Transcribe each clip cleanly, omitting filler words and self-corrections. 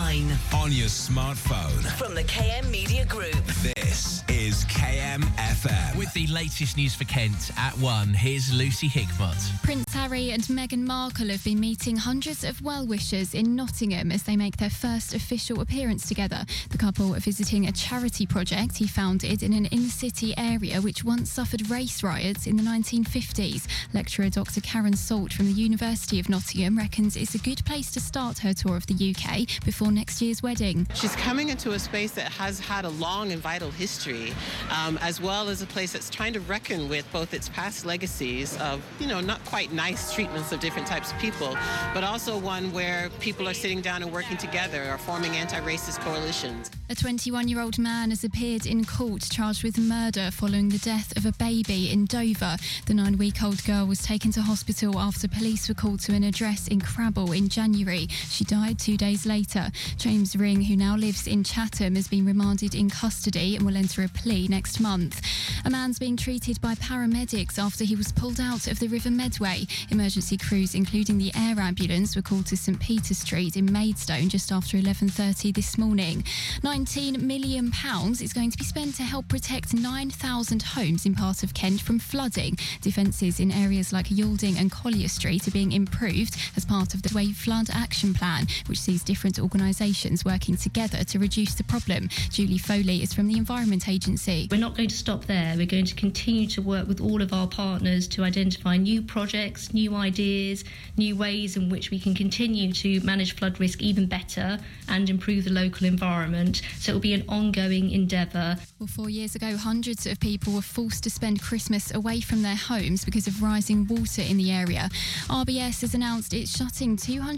online. On your smartphone. From the KM Media Group. This is KM FM. With the latest news for Kent at 1, here's Lucy Hickmott. Prince Harry and Meghan Markle have been meeting hundreds of well-wishers in Nottingham as they make their first official appearance together. The couple are visiting a charity project he founded in an inner-city area which once suffered race riots in the 1950s. Lecturer Dr Karen Salt from the University of Nottingham reckons it's a good place to start her tour of the UK before next year's wedding. She's coming into a space that has had a long and vital history, as well as a place that's trying to reckon with both its past legacies of, not quite nice treatments of different types of people, but also one where people are sitting down and working together or forming anti-racist coalitions. A 21-year-old man has appeared in court charged with murder following the death of a baby in Dover. The 9-week-old girl was taken to hospital after police were called to an address in Crabble in January. She died 2 days later. James Ring, who now lives in Chatham, has been remanded in custody and will enter a plea next month. A man's being treated by paramedics after he was pulled out of the River Medway. Emergency crews, including the air ambulance, were called to St Peter Street in Maidstone just after 11:30 this morning. £19 million is going to be spent to help protect 9,000 homes in part of Kent from flooding. Defences in areas like Yalding and Collier Street are being improved as part of the Wave Flood Action Plan, which sees different organisations working together to reduce the problem. Julie Foley is from the Environment Agency. We're not going to stop there. We're going to continue to work with all of our partners to identify new projects, new ideas, new ways in which we can continue to manage flood risk even better and improve the local environment. So it will be an ongoing endeavour. Well, 4 years ago, hundreds of people were forced to spend Christmas away from their homes because of rising water in the area. RBS has announced it's shutting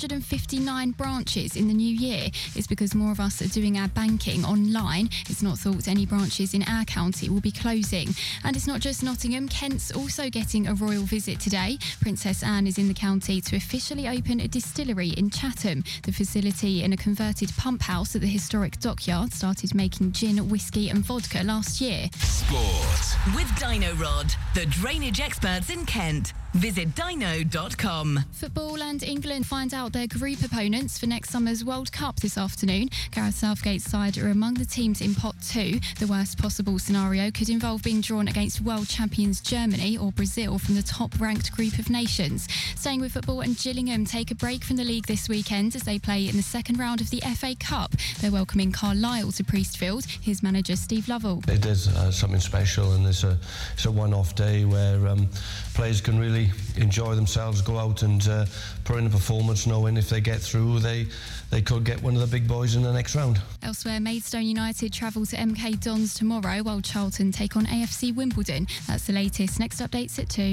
259 branches in the new year. It's because more of us are doing our banking online. It's not thought any branches in our county will be closing. And it's not just Nottingham. Kent's also getting a royal visit today. Princess Anne is in the county to officially open a distillery in Chatham. The facility in a converted pump house at the historic dockyard started making gin, whiskey and vodka last year. Sport. With Dino Rod, the drainage experts in Kent. Visit dino.com. Football and England find out their group opponents for next summer's World Cup this afternoon. Gareth Southgate's side are among the teams in Pot 2. The worst possible scenario could involve being drawn against world champions Germany or Brazil from the top-ranked group of nations. Staying with football, and Gillingham take a break from the league this weekend as they play in the second round of the FA Cup. They're welcoming Carlisle to Priestfield. Here's manager Steve Lovell. It is something special, and it's a one-off day where players can really enjoy themselves, go out and put in a performance, knowing if they get through, they could get one of the big boys in the next round. Elsewhere, Maidstone United travel to MK Dons tomorrow, while Charlton take on AFC Wimbledon. That's the latest. Next update's at 2.